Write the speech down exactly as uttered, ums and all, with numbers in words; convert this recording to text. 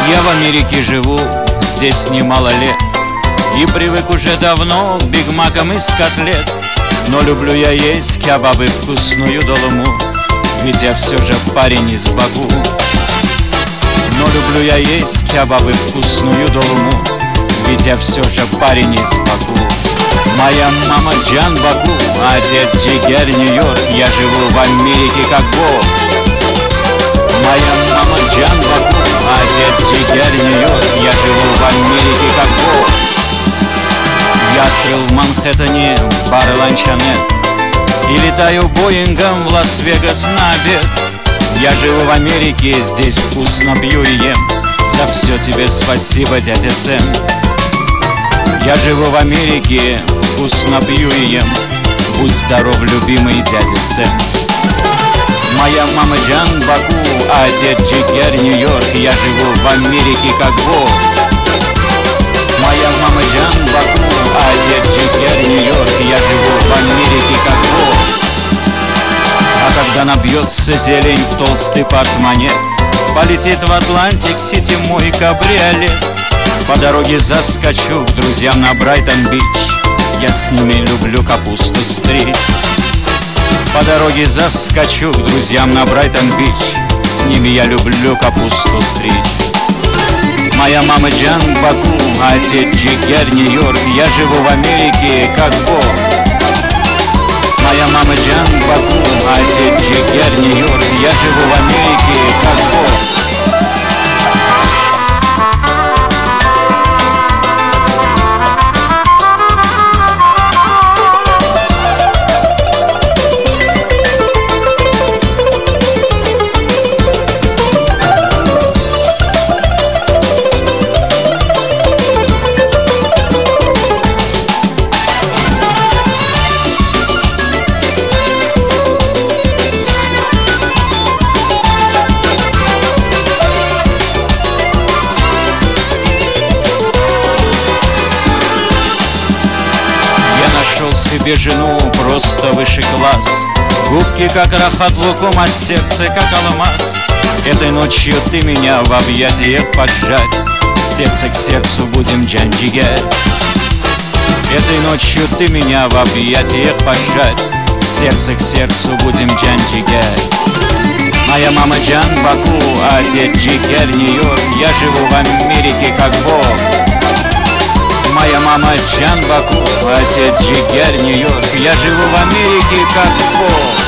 Я в Америке живу, здесь немало лет, и привык уже давно к бигмакам из котлет. Но люблю я есть кебабы, вкусную долуму, ведь я все же парень из Баку. Но люблю я есть кебабы, вкусную долуму, ведь я все же парень из Баку. Моя мама Джан Баку, а дед Джигер Нью-Йорк, я живу в Америке как бог. Моя мама Джан Баку, а дед Джигер Нью-Йорк, я живу в Америке как бог. Я открыл в Манхэттене бар Ланчанет и летаю Боингом в Лас-Вегас на обед. Я живу в Америке, здесь вкусно пью и ем. За все тебе спасибо, дядя Сэм. Я живу в Америке, вкусно пью и ем. Будь здоров, любимый дядя Сэм. Моя мама Джан Баку, а дед Джигер Нью-Йорк, я живу в Америке как бог. Моя мама Джан Баку, а дед Джигер Нью-Йорк, я живу в Америке как бог. А когда набьется зелень в толстый портмонет, полетит в Атлантик-Сити мой кабриолет. По дороге заскочу к друзьям на Брайтон-Бич, я с ними люблю капусту стричь. По дороге заскочу к друзьям на Брайтон-Бич, с ними я люблю капусту стричь. Моя мама Джан Баку, а дед Джигер Нью-Йорк, я живу в Америке как бог. Моя мама Джан Баку, а дед Джигер Нью-Йорк, я живу в Америке как бог. Себе жену просто выше класс, губки как рахат лукум, а сердце как алмаз. Этой ночью ты меня в объятиях поджать, сердце к сердцу будем Джан Джигер. Этой ночью ты меня в объятиях поджать, сердце к сердцу будем Джан Джигер. Моя мама Джан Баку, а дед Джигер Нью-Йорк, я живу в Америке как бог. Моя мама Джан Баку, а дед Джигер Нью-Йорк, я живу в Америке как бог.